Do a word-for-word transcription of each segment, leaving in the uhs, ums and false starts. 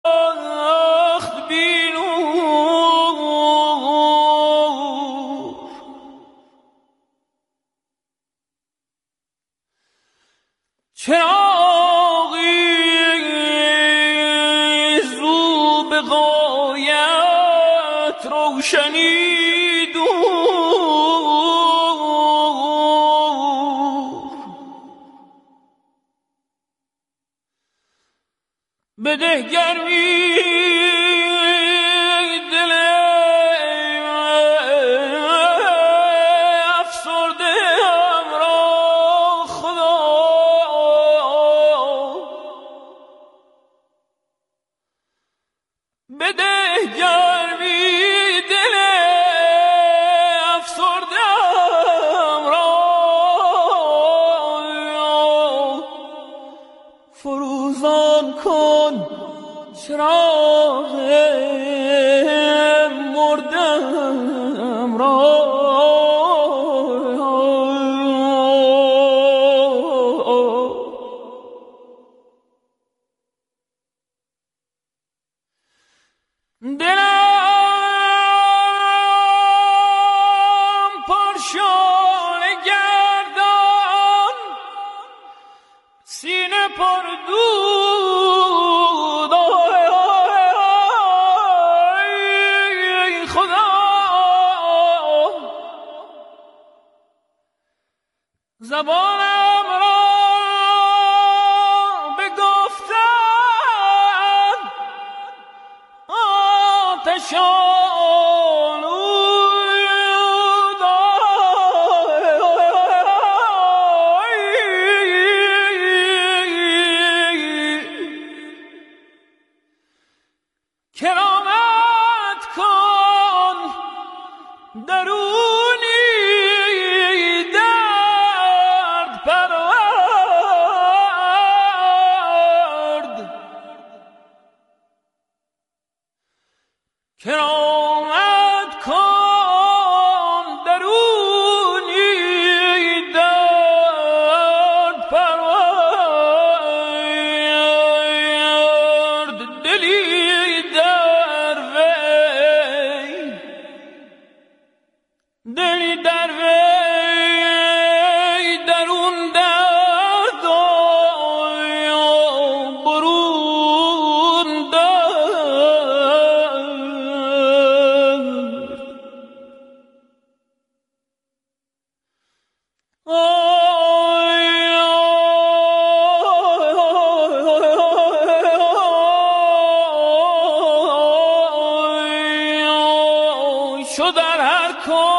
بده گرمی دل افسرده‌ام را خدا، بده گرمی دل افسرده‌ام را، فروزان کن چراغ مردم را. دلم پرشانه گردان، سینه پر دود، ای خدا زبانم را بگفتن آتشان کرامت کن درونی درد پرورد، کرامت کن درونی درد پرورد، دلی دلی در وی درون درد و برون درد. شو در هر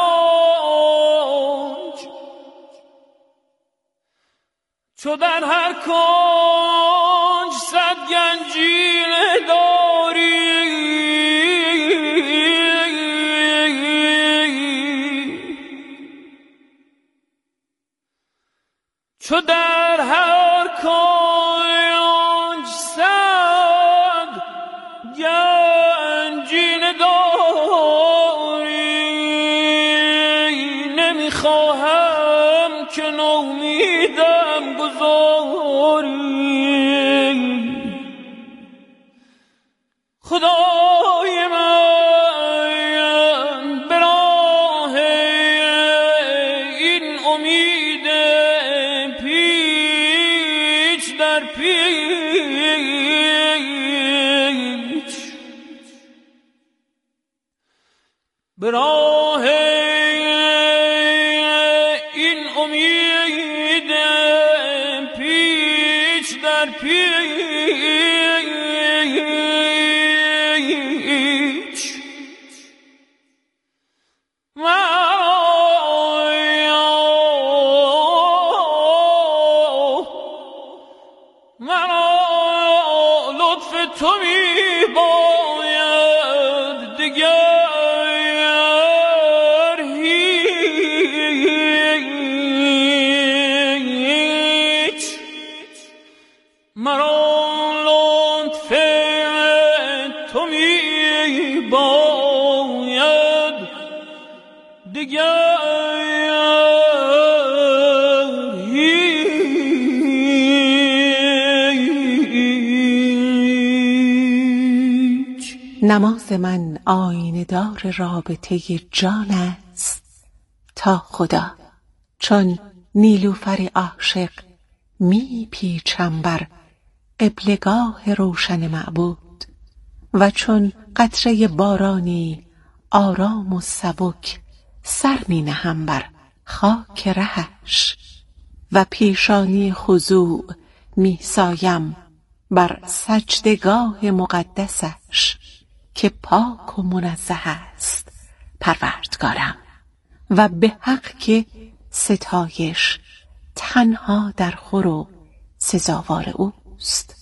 کنج، چو در هر کنج صد گنجینه داری، چو در هر کنج صد گنجینه داری، نمیخواهم که نومیدم گذاری. خدای من به راه این امید پیچ در پیچ، به راه این امید پیچ در پیچ، مرا لطف تو می باید دیگر هیچ، مرا لطف تو می باید دیگر هیچ. نماز من آینه دار رابطه جان است تا خدا. چون نیلوفر عاشق می پیچم بر قبلگاه روشن معبود، و چون قطره بارانی آرام و سبک سر می نهم بر خاک رهش، و پیشانی خضوع می سایم بر سجدگاه مقدسش که پاک و منزه است پروردگارم، و به حق که ستایش تنها در خور و سزاوار اوست.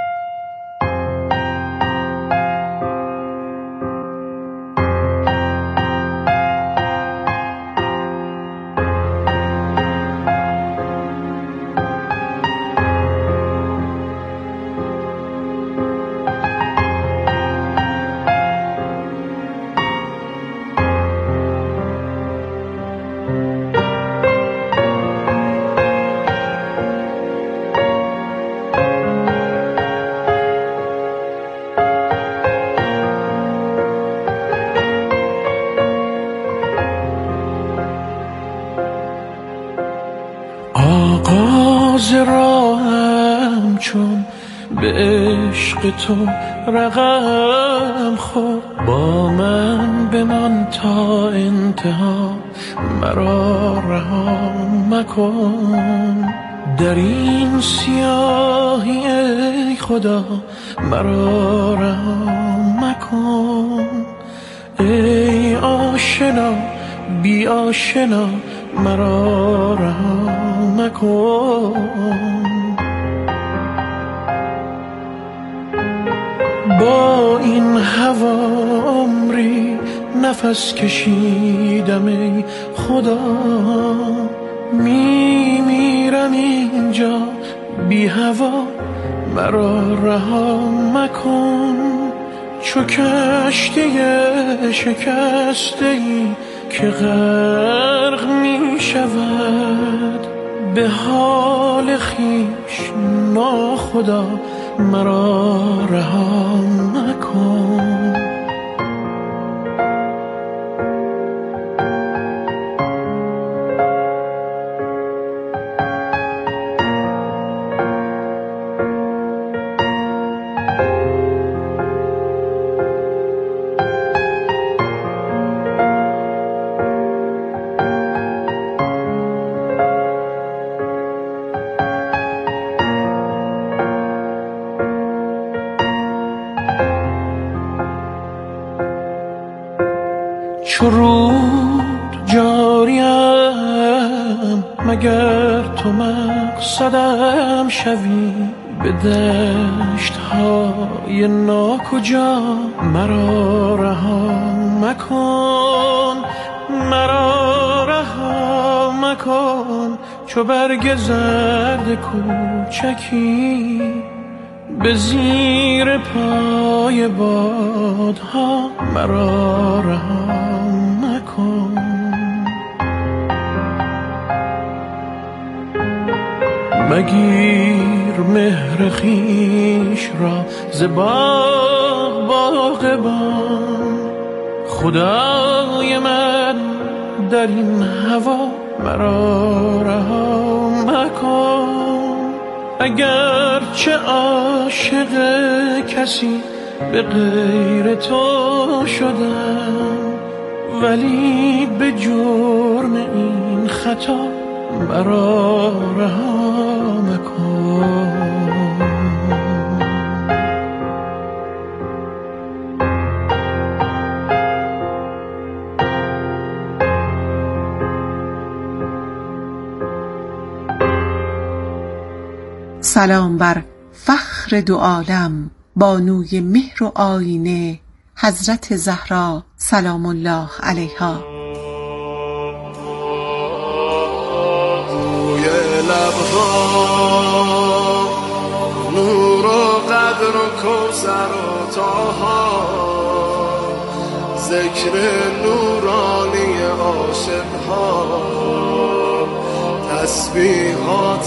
آغاز راهم چون به عشق تو رقم خورد، با من بمان تا انتها، مرا رها مکن. در این سیاهی ای خدا مرا رها مکن. ای آشنا بی آشنا مرا رها مکن. با این هوا عمری نفس کشیدم ای خدا، می میرم اینجا بی هوا مرا رها مکن. چو کشتی شکسته ای که غرق می شود، به حال خویش ناخدا مرا رها مکن. چو رود جاریم مگر تو مقصدم شوی، به دشت های ناکجا مرا رها مکن. مرا رها مکن. چو برگ زرد کوچکی به زیر پای بادها مرا رها مکن. مگیر مهر خویش را ز باغ باغبان، خدای من در این هوا مرا رها مکن. اگر چه عاشق کسی به غیر تو شدم، ولی به جرم این خطا مرا رها مکن. سلام بر فخر دو عالم، بانوی مهر و آینه، حضرت زهرا سلام الله علیها. روی لبها نور و قدر و کوثر و طاها، ذکر نورانی عاشقها، تسبیحات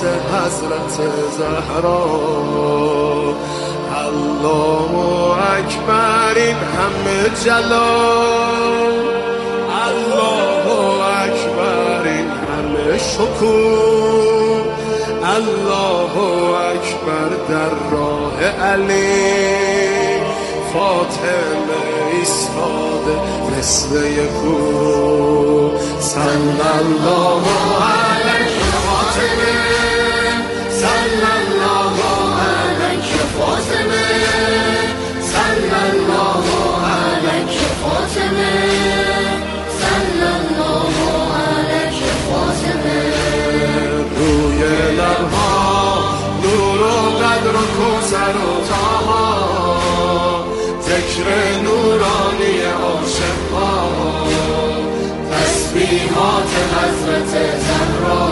حضرت زهرا. الله اکبر این همه جلال، الله اکبر این همه شکوه، الله اکبر در راه علی، فاطمه ایستاده مثل یک کوه. صلی الله علیک فاطمه، صلی الله علیک فاطمه، صلی الله علیک فاطمه، صلی الله علیک فاطمه. روی لبها نور و قدر و کوثر و طاها، ذکر نورانی عاشقها، تسبیحات حضرت زهرا.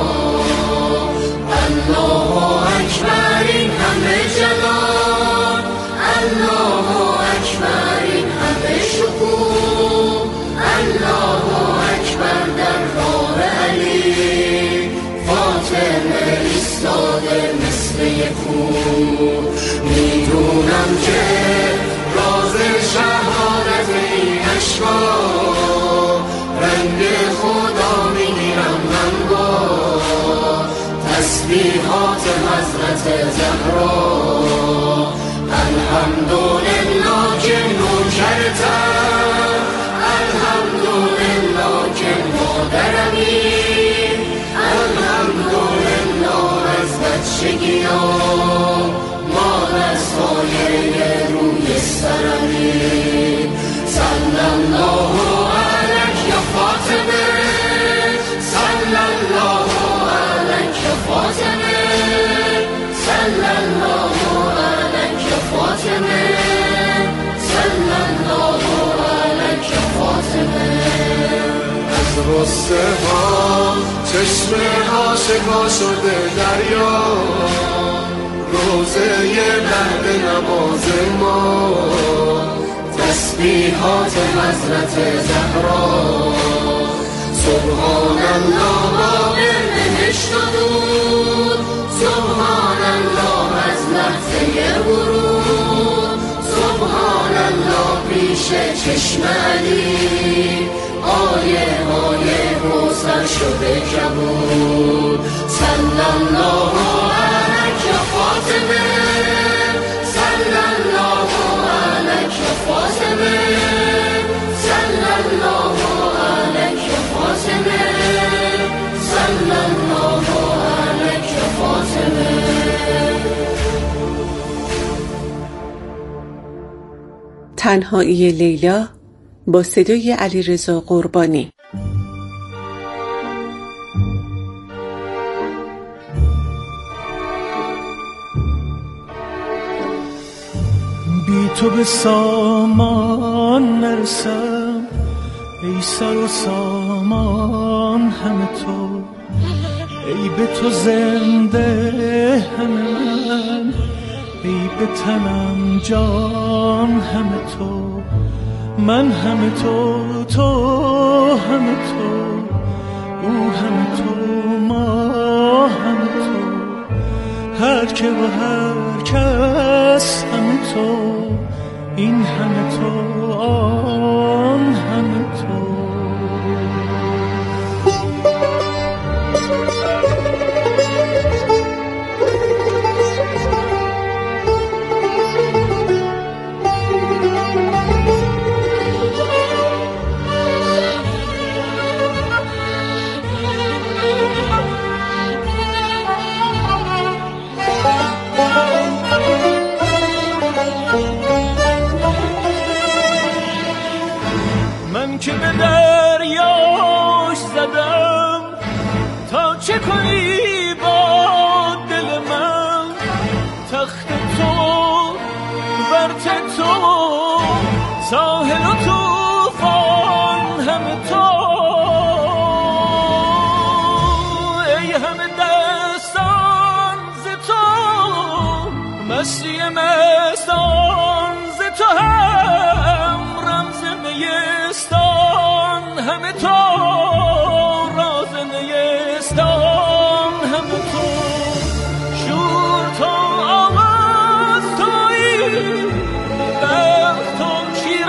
الله اکبر این همه جلال، الله اکبر این همه شکوه، الله اکبر در راه علی، فاطمه ایستاده مثل یک کوه. میدونم که راز شهادت این اشکا، رنگ خدا میگیرم من با تسبیحات حضرت زهرا. الحمدلله که نوکرتم، الحمدلله که مادرمی، الحمدلله از بچگیام ما دستای روی سرمی. صلی الله علیک یا فاطمه، صلی الله علیک یا فاطمه، صلی الله علیک یا فاطمه، صلی الله علیک یا فاطمه. از غصه ها چشم عاشقا شده دریا، روزه بعد نماز ما، تسبیحات حضرت زهرا. سبحان الله با بهشت و دود، سبحان الله از لحظه ورود، سبحان الله پیش چشم علی، آیه آیه کوثر شده کبود. صلی الله علیک یا فاطمه، صلی الله علیک یا فاطمه، صلی الله علیک یا فاطمه، صلی الله علیک یا فاطمه. تنهایی لیلا با صدای علیرضا قربانی. بی تو به سامان نرسم، ای سر و سامان همه تو، ای به تو زنده همه من، ای به تنم جان همه تو، من همه تو، تو همه تو، او همه تو، ما همه تو، هر که و هر کس همه تو، این همه تو، آن همه تو. من که به دریاش زدم، تا چه کنی با دل من، تخت تو ورت تو، ساحل و توفان همه تو، ای همه دستان ز تو، مستی مستان ز تو، هم رمز نیستان همه تو، راز نیستان همه تو، شور تو آواز تویی، وقت تو چی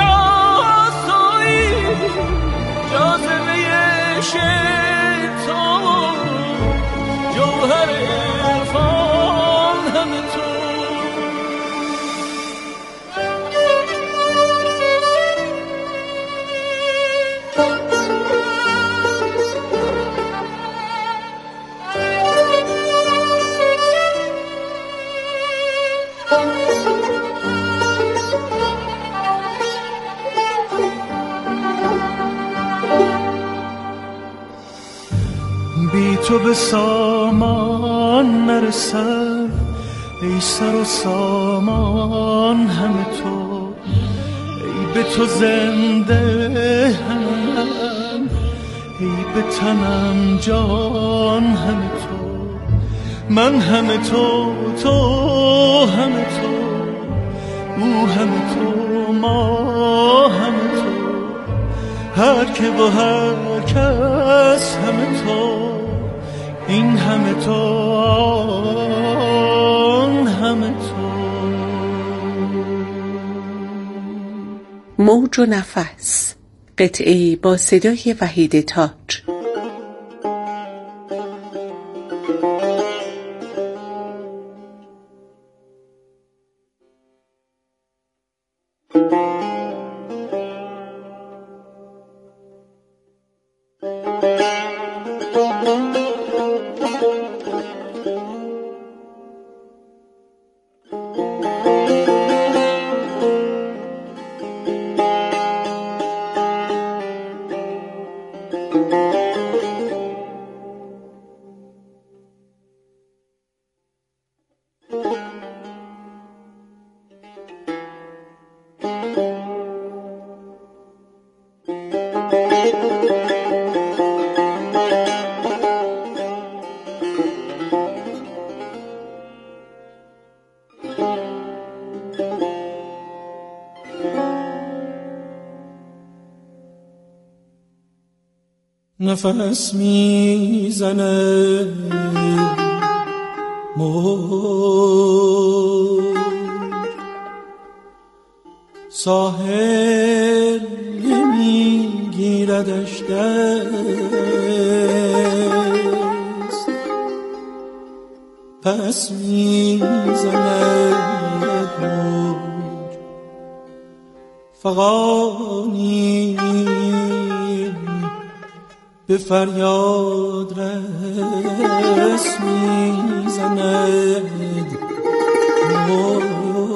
تو به سامان نرسم، ای سر و سامان همه تو، ای به تو زنده هم، ای به تنم جان همه تو، من همه تو، تو همه تو، او همه تو، ما همه تو، هر که و هر کس همه تو، این همه تو، آن همه تو. موج و نفس، قطعه‌ای با صدای وحید تاج. نفس میزنه موج، ساحل نمیگیردش دست، پس میزنه موج فغانی به فریاد رس میزند موج.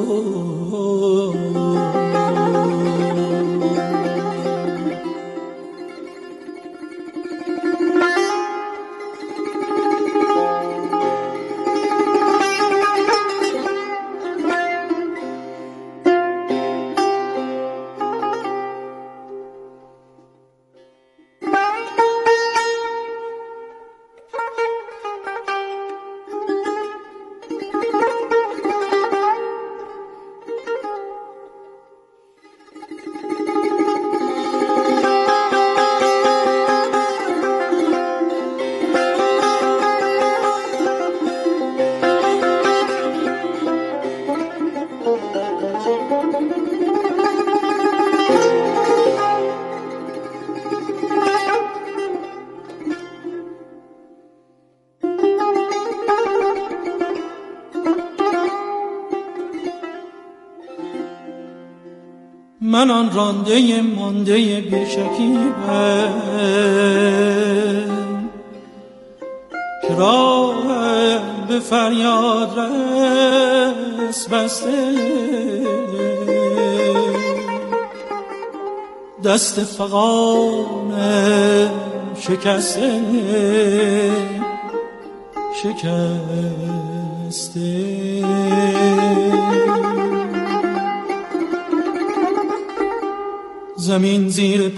من آن رانده مانده بی‌شکیبم که راه به فریاد رس بسته، دست فغانم شکسته شکسته. زمین زیر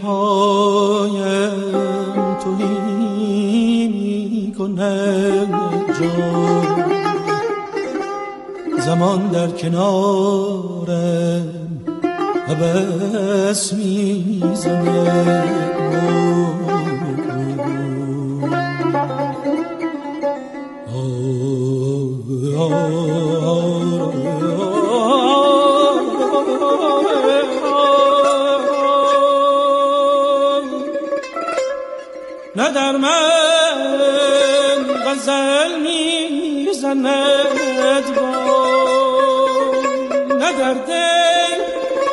پایم توهی می‌کند جان، زمان در کنارم عبث می‌زند. نه در من غزل میزند باد، نه در دل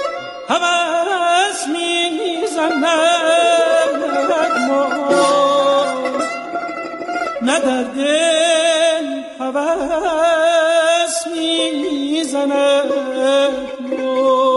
هوس میزند باد، نه در دل هوس میزند باد.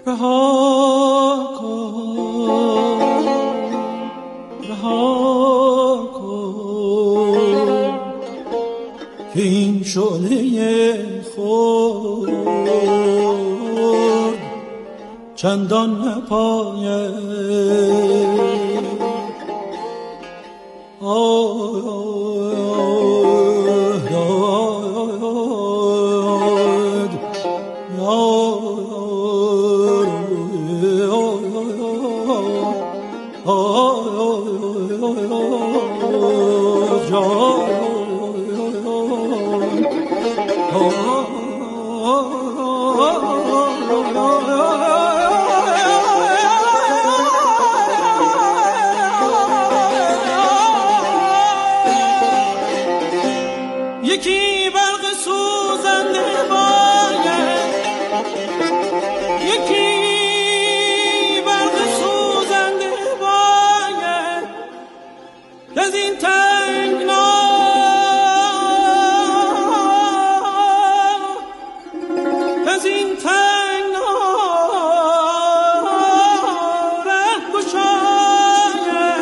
رها کن رها کن که این شعله خود چندان نپاید. یکی برق سوزنده باید، یکی برق سوزنده باید از این تنگنا از این تنگنا ره گشاید.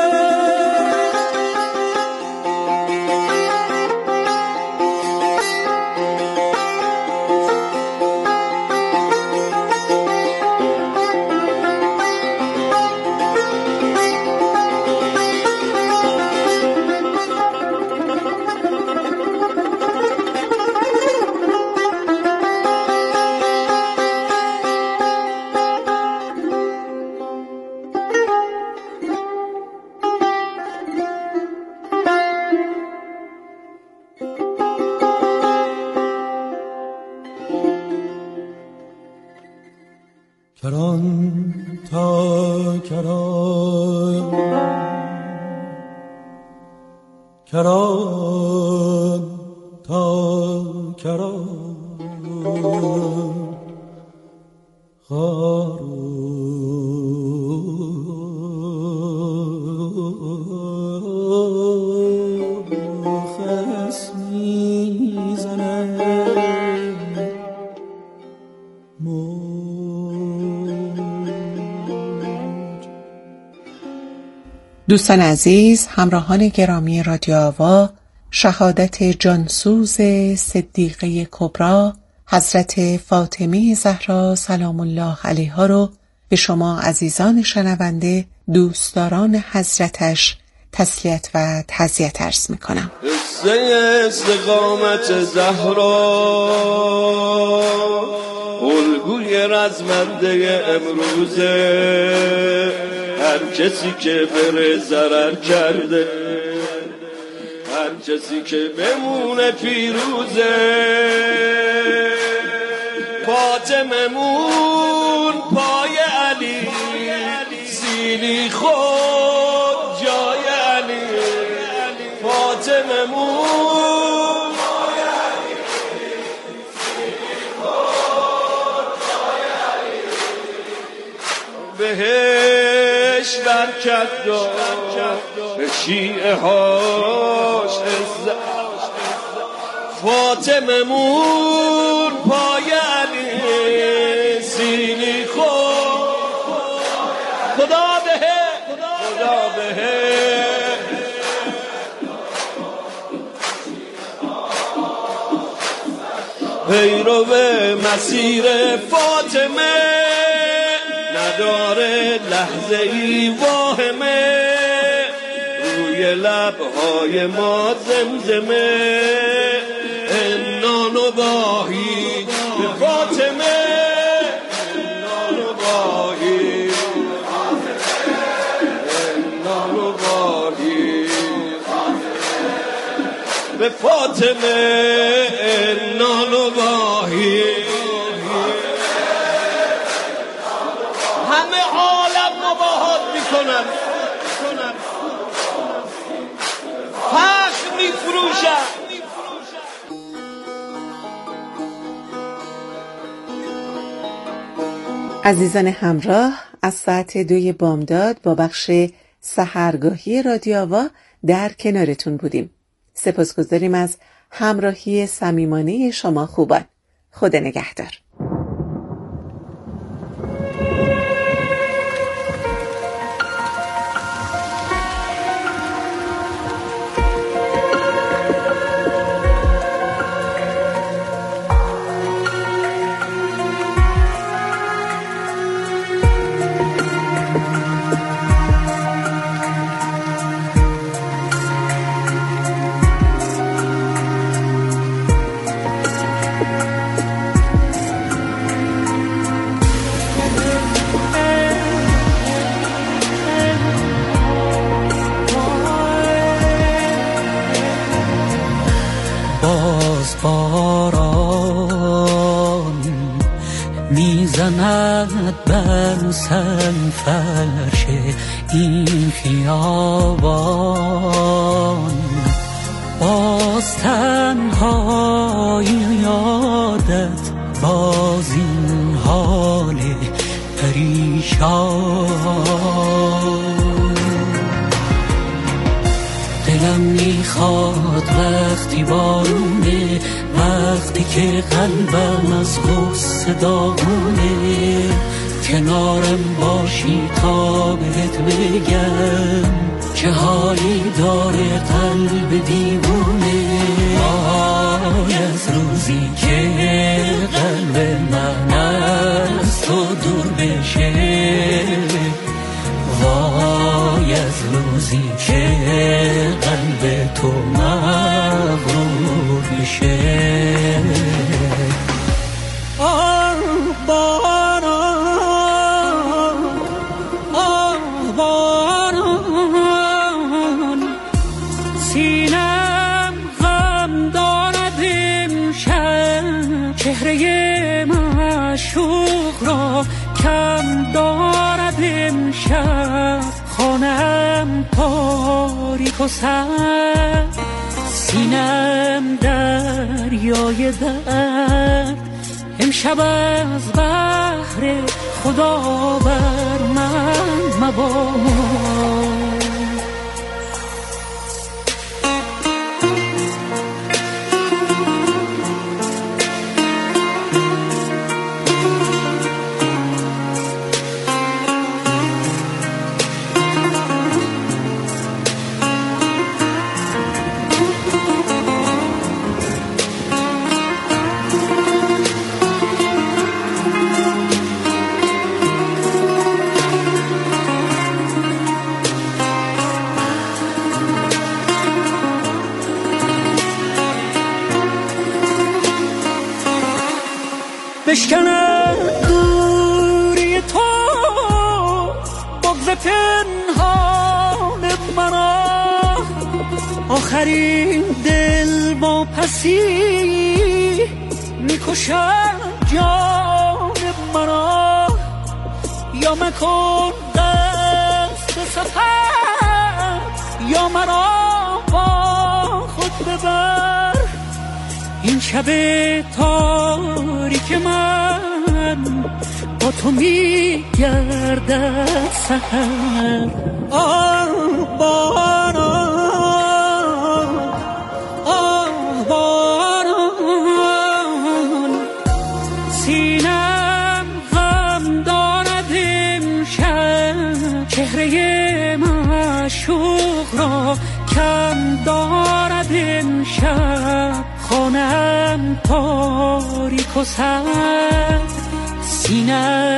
کران تا کران کران تا کران خار و خس میزند دوستان عزیز، همراهان گرامی رادیو آوا، شهادت جانسوز صدیقه کبری حضرت فاطمه زهرا سلام الله علیها رو به شما عزیزان شنونده دوستداران حضرتش تسلیت و تعزیت عرض میکنم. قصه استقامت زهرا الگوی رزمنده امروزه، هر کسی که بره ضرر کرده، هر کسی که بمونه پیروزه. فاطمه مون پای علی، سیلی خود جای علی. فاطمه مون پای علی، سیلی خود جای علی. بهش برکت داد به شیعه هاش عزت. فاطمه مون پای علی، سیلی خود خدا بهه خدا بهه. پیرو مسیر فاطمه نداره لحظه ای واهمه، روی لبهای ما زمزمه. انانو باهی به فاطمه، انانو باهی انانو باهی به فاطمه، انانو باهی. همه عالم مباهات میکنن، فخر میفروشن. عزیزان همراه، از ساعت دوی بامداد با بخش سحرگاهی رادیو آوا در کنارتون بودیم. سپاسگزاریم از همراهی صمیمانه شما خوبان. خدا نگهدار. آمد بر سن فرش این خیابان، باز تنهایی یادت باز این حال پریشان. دلم میخواد وقتی بارونه، وقتی که قلبم از غصه داغونه، کنارم باشی تا بهت بگم چه حالی داره قلب دیوونه. وای از روزی که قلب من از تو دور بشه، وای از روزی که قلب تو مغرور بشه. آه باران، آه باران، سینم غم دارد امشب، چهره معشوق را کم دارد امشب، خانم تاریک و سرد، سینم دریای درد، امشب از بحر خدا بر من مباد. بشکنه دوری تو بغض پنهان مرا، آخرین دل با پسی میکشد جان مرا. یا مکن دست سفر، یا مرا با خود ببر، این شب تاریک من با تو میگردد سحر. آه باران، آه باران، سینم غم دارد امشب، چهره معشوق را کم دارد امشب، خانم تاریک و سرد، سینه